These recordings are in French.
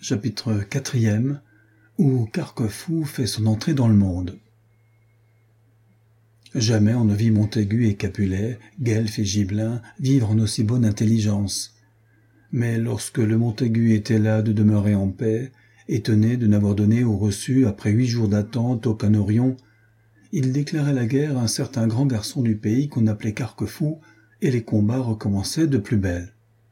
Chapitre 4, où Carquefou fait son entrée dans le monde. Jamais on ne vit Montaigu et Capulet, Guelph et Gibelin vivre en aussi bonne intelligence. Mais lorsque le Montaigu était là de demeurer en paix, étonné de n'avoir donné au reçu, après 8 jours d'attente, aucun Orion, il déclarait la guerre à un certain grand garçon du pays qu'on appelait Carquefou, et les combats recommençaient de plus belle.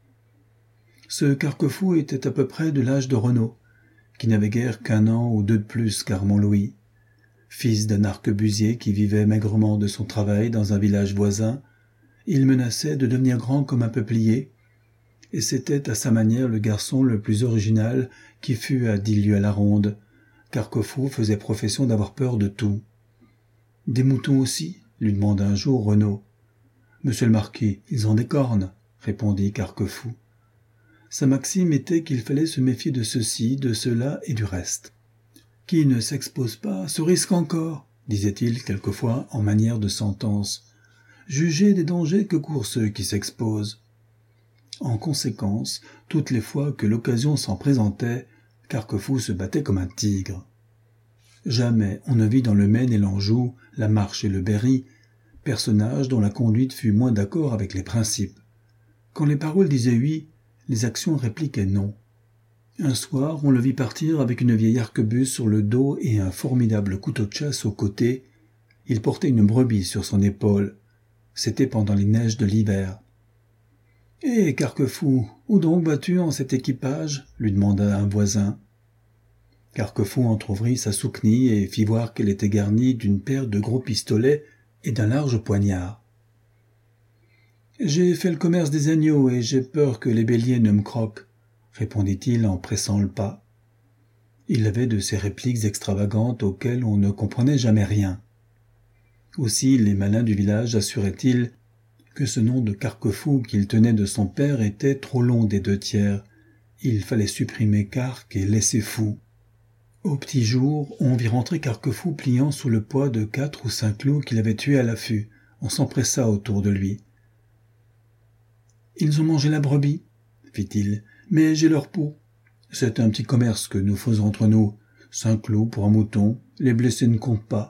Ce Carquefou était à peu près de l'âge de Renaud, qui n'avait guère qu'1 an ou 2 de plus qu'Armand Louis. Fils d'un arquebusier qui vivait maigrement de son travail dans un village voisin, il menaçait de devenir grand comme un peuplier, et c'était à sa manière le garçon le plus original qui fût à 10 lieues à la ronde. Carquefou faisait profession d'avoir peur de tout. « Des moutons aussi ?» lui demanda un jour Renaud. « Monsieur le marquis, ils ont des cornes » répondit Carquefou. Sa maxime était qu'il fallait se méfier de ceci, de cela et du reste. « Qui ne s'expose pas se risque encore » disait-il quelquefois en manière de sentence. « Jugez des dangers que courent ceux qui s'exposent. » En conséquence, toutes les fois que l'occasion s'en présentait, Carquefou se battait comme un tigre. Jamais on ne vit dans le Maine et l'Anjou, la Marche et le Berry, personnages dont la conduite fut moins d'accord avec les principes. Quand les paroles disaient oui, les actions répliquaient non. Un soir, on le vit partir avec une vieille arquebuse sur le dos et un formidable couteau de chasse au côté. Il portait une brebis sur son épaule. C'était pendant les neiges de l'hiver. « Eh, Carquefou, où donc vas-tu en cet équipage ?» lui demanda un voisin. Carquefou entr'ouvrit sa souquenille et fit voir qu'elle était garnie d'une paire de gros pistolets et d'un large poignard. « J'ai fait le commerce des agneaux et j'ai peur que les béliers ne me croquent, » répondit-il en pressant le pas. Il avait de ces répliques extravagantes auxquelles on ne comprenait jamais rien. Aussi les malins du village assuraient-ils que ce nom de Carquefou qu'il tenait de son père était trop long des 2/3. Il fallait supprimer Carque et laisser Fou. Au petit jour, on vit rentrer Carquefou pliant sous le poids de 4 ou 5 loups qu'il avait tués à l'affût. On s'empressa autour de lui. « Ils ont mangé la brebis, » fit-il, « mais j'ai leur peau. C'est un petit commerce que nous faisons entre nous. 5 loups pour un mouton, les blessés ne comptent pas. »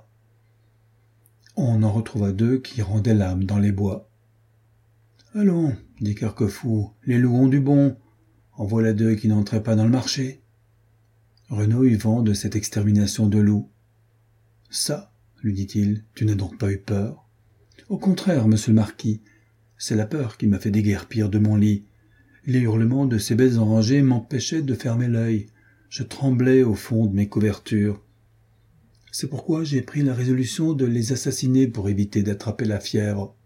On en retrouva 2 qui rendaient l'âme dans les bois. « Allons, » dit Carquefou, « les loups ont du bon. En voilà 2 qui n'entraient pas dans le marché. » Renaud eut vent de cette extermination de loups. « Ça, » lui dit-il, « tu n'as donc pas eu peur ?»« Au contraire, monsieur le marquis, c'est la peur qui m'a fait déguerpir de mon lit. Les hurlements de ces bêtes enragées m'empêchaient de fermer l'œil. Je tremblais au fond de mes couvertures. C'est pourquoi j'ai pris la résolution de les assassiner pour éviter d'attraper la fièvre.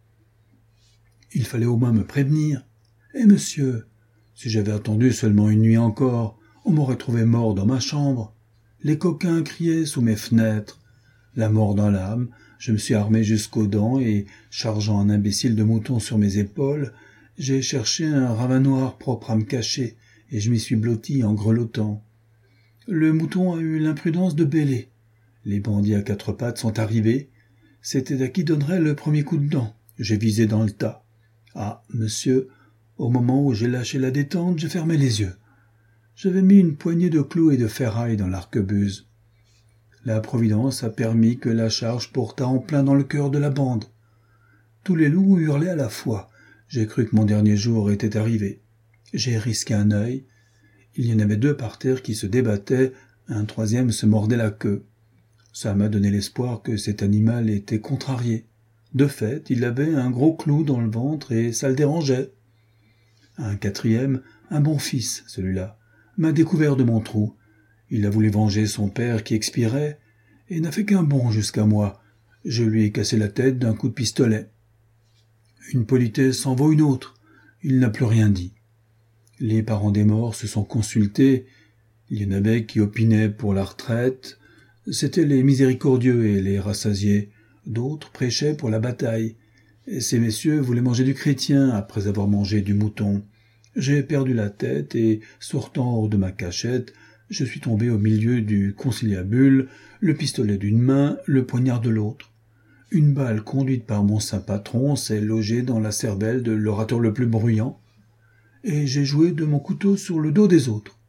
Il fallait au moins me prévenir. Eh monsieur, si j'avais attendu seulement une nuit encore, on m'aurait trouvé mort dans ma chambre. Les coquins criaient sous mes fenêtres. La mort dans l'âme, je me suis armé jusqu'aux dents et, chargeant un imbécile de mouton sur mes épaules, j'ai cherché un ravin noir propre à me cacher et je m'y suis blotti en grelottant. Le mouton a eu l'imprudence de bêler. Les bandits à 4 pattes sont arrivés. C'était à qui donnerait le premier coup de dent. J'ai visé dans le tas. Ah, monsieur, au moment où j'ai lâché la détente, j'ai fermé les yeux. J'avais mis une poignée de clous et de ferraille dans l'arquebuse. La providence a permis que la charge portât en plein dans le cœur de la bande. Tous les loups hurlaient à la fois. J'ai cru que mon dernier jour était arrivé. J'ai risqué un œil. Il y en avait 2 par terre qui se débattaient, un 3e se mordait la queue. Ça m'a donné l'espoir que cet animal était contrarié. De fait, il avait un gros clou dans le ventre et ça le dérangeait. Un 4e, un bon fils, celui-là, m'a découvert de mon trou. Il a voulu venger son père qui expirait et n'a fait qu'un bond jusqu'à moi. Je lui ai cassé la tête d'un coup de pistolet. Une politesse en vaut une autre. Il n'a plus rien dit. Les parents des morts se sont consultés. Il y en avait qui opinaient pour la retraite. C'étaient les miséricordieux et les rassasiés. D'autres prêchaient pour la bataille. Et ces messieurs voulaient manger du chrétien après avoir mangé du mouton. J'ai perdu la tête et, sortant hors de ma cachette, je suis tombé au milieu du conciliabule, le pistolet d'une main, le poignard de l'autre. Une balle conduite par mon saint patron s'est logée dans la cervelle de l'orateur le plus bruyant, et j'ai joué de mon couteau sur le dos des autres.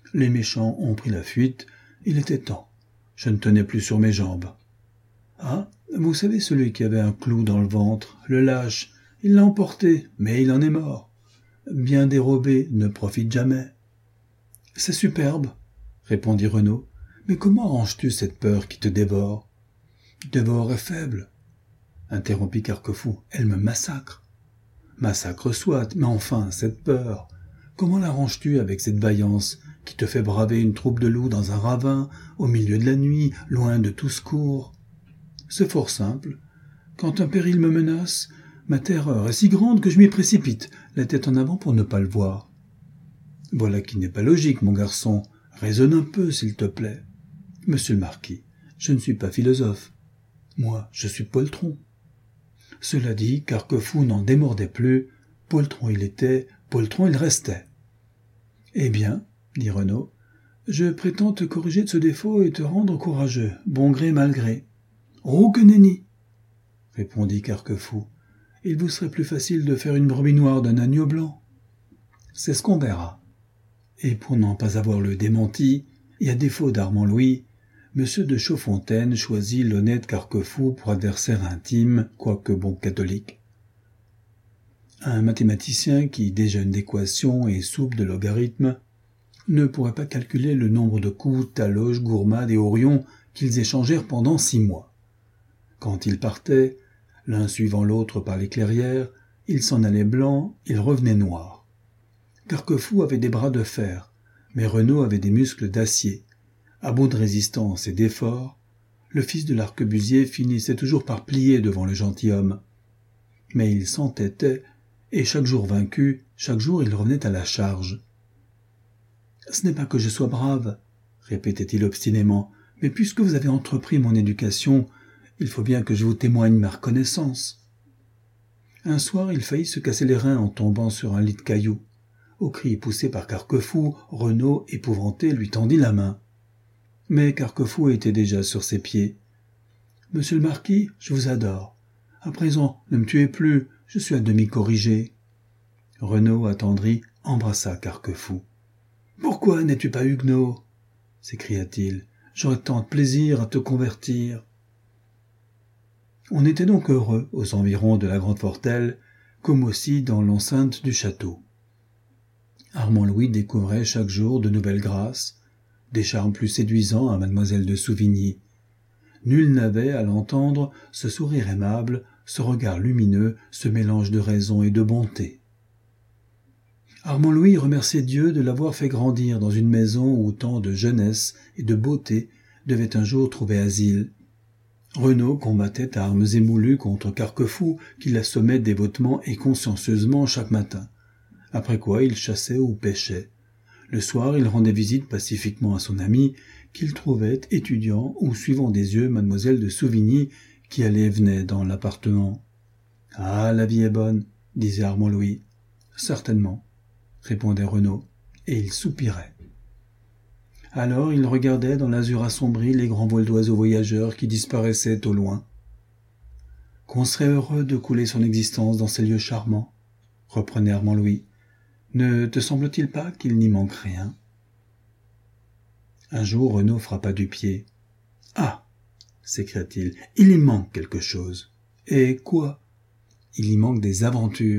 Les méchants ont pris la fuite, il était temps. Je ne tenais plus sur mes jambes. Ah, vous savez celui qui avait un clou dans le ventre, le lâche, il l'a emporté, mais il en est mort. Bien dérobé ne profite jamais. C'est superbe, répondit Renaud. Mais comment arranges-tu cette peur qui te dévore? Dévore est faible, interrompit Carquefou. Elle me massacre. Massacre soit, mais enfin, cette peur. Comment l'arranges-tu avec cette vaillance qui te fait braver une troupe de loups dans un ravin, au milieu de la nuit, loin de tout secours? C'est fort simple. Quand un péril me menace, ma terreur est si grande que je m'y précipite, la tête en avant pour ne pas le voir. Voilà qui n'est pas logique, mon garçon. Raisonne un peu, s'il te plaît. Monsieur le marquis, je ne suis pas philosophe. Moi, je suis poltron. Cela dit, Carquefou n'en démordait plus. Poltron il était, poltron il restait. Eh bien, dit Renaud, je prétends te corriger de ce défaut et te rendre courageux, bon gré mal gré. Oh, que nenni, répondit Carquefou. Il vous serait plus facile de faire une brebis noire d'un agneau blanc. C'est ce qu'on verra. Et pour n'en pas avoir le démenti, et à défaut d'Armand Louis, M. de Chaudfontaine choisit l'honnête Carquefou pour adversaire intime, quoique bon catholique. Un mathématicien qui déjeune d'équations et soupe de logarithmes ne pourrait pas calculer le nombre de coups Taloche, Gourmade et Orion qu'ils échangèrent pendant 6 mois. Quand ils partaient, l'un suivant l'autre par les clairières, ils s'en allaient blancs, ils revenaient noirs. Carquefou avait des bras de fer, mais Renaud avait des muscles d'acier. À bout de résistance et d'effort, le fils de l'arquebusier finissait toujours par plier devant le gentilhomme. Mais il s'entêtait, et chaque jour vaincu, chaque jour il revenait à la charge. « Ce n'est pas que je sois brave, répétait-il obstinément, mais puisque vous avez entrepris mon éducation, il faut bien que je vous témoigne ma reconnaissance. » Un soir, il faillit se casser les reins en tombant sur un lit de cailloux. Au cri poussé par Carquefou, Renaud, épouvanté, lui tendit la main. Mais Carquefou était déjà sur ses pieds. « Monsieur le marquis, je vous adore. À présent, ne me tuez plus, je suis à demi corrigé. » Renaud, attendri, embrassa Carquefou. « Pourquoi n'es-tu pas huguenot ?» s'écria-t-il. « J'aurais tant de plaisir à te convertir. » On était donc heureux aux environs de la Grande Fortelle, comme aussi dans l'enceinte du château. Armand Louis découvrait chaque jour de nouvelles grâces, des charmes plus séduisants à mademoiselle de Souvigny. Nul n'avait, à l'entendre, ce sourire aimable, ce regard lumineux, ce mélange de raison et de bonté. Armand Louis remerciait Dieu de l'avoir fait grandir dans une maison où tant de jeunesse et de beauté devaient un jour trouver asile. Renaud combattait à armes émoulues contre Carquefou, qui l'assommait dévotement et consciencieusement chaque matin. Après quoi il chassait ou pêchait. Le soir, il rendait visite pacifiquement à son ami, qu'il trouvait étudiant ou suivant des yeux mademoiselle de Souvigny, qui allait et venait dans l'appartement. « Ah, la vie est bonne, » disait Armand Louis. « Certainement, » répondait Renaud, et il soupirait. Alors il regardait dans l'azur assombri les grands vols d'oiseaux voyageurs qui disparaissaient au loin. « Qu'on serait heureux de couler son existence dans ces lieux charmants, » reprenait Armand Louis. « Ne te semble-t-il pas qu'il n'y manque rien ?» Un jour, Renaud frappa du pied. « Ah !» s'écria-t-il, « il y manque quelque chose. » « Et quoi ?»« Il y manque des aventures. »